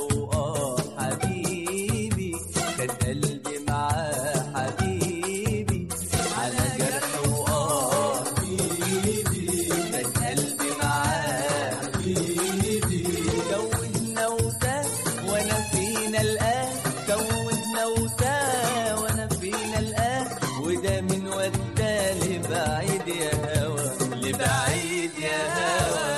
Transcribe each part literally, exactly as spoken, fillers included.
وآه حبيبي كان قلبي معاه حبيبي على جرح وآه حبيبي كان قلبي معاه حبيبي كوّدنا وتاه وانا فينا الآه كوّدنا وتاه وانا فينا الآه وده من ودا لبعيد يا هوا لبعيد يا هوا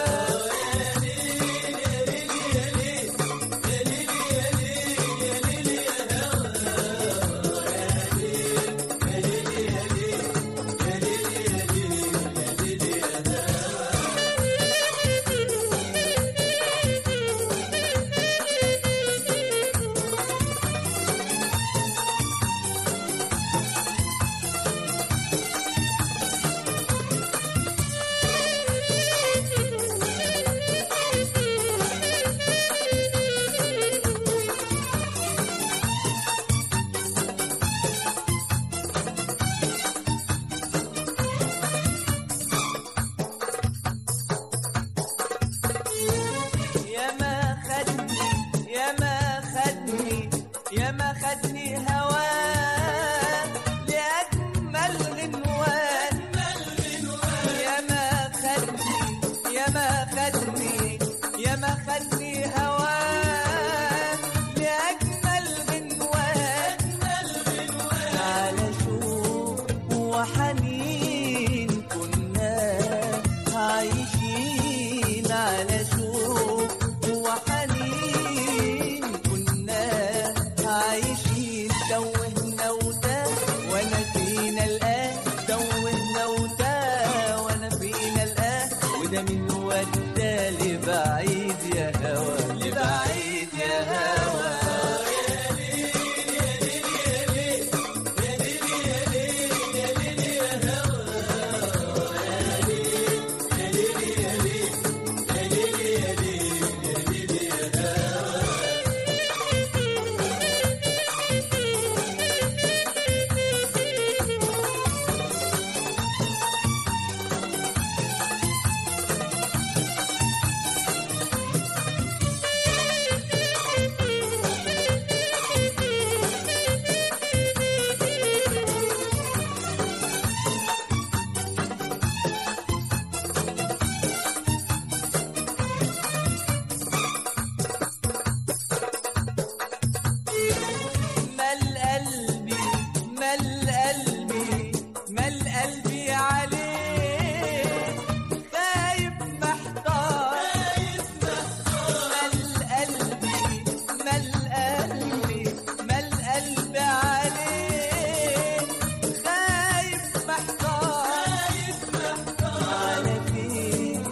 ياما خدني هواه لأجمل غنوان ياما خدني ياما خدني ياما خدني هواه لأجمل غنوان على شوق وحنين كنا عايشين على شوق وحنين عايشين توهنا وتاه وانا فينا الآه توهنا وتاه وانا فينا الآه وده من ودا لبعيد يا هوا لبعيد يا هوا مل قلبي مل قلبي عليك خايف محتار مل قلبي مل قلبي مل قلبي عليك خايف محتار على فين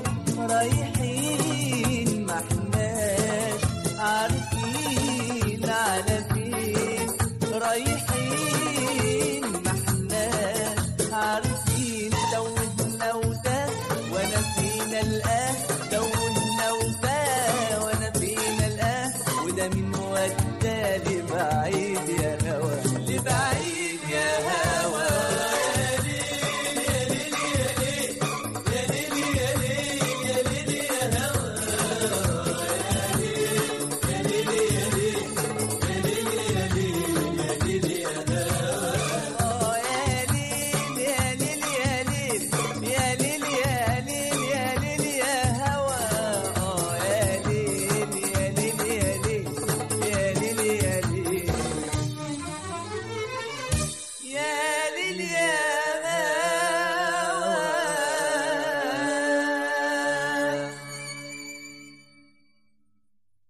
رايحين ما احناش عارفين على فين رايحين ما احناش عارفين توهنا وتاه وانا فينا الآه توهنا وتاه وانا فينا الآه وده من ودا لبعيد يا هوا لبعيد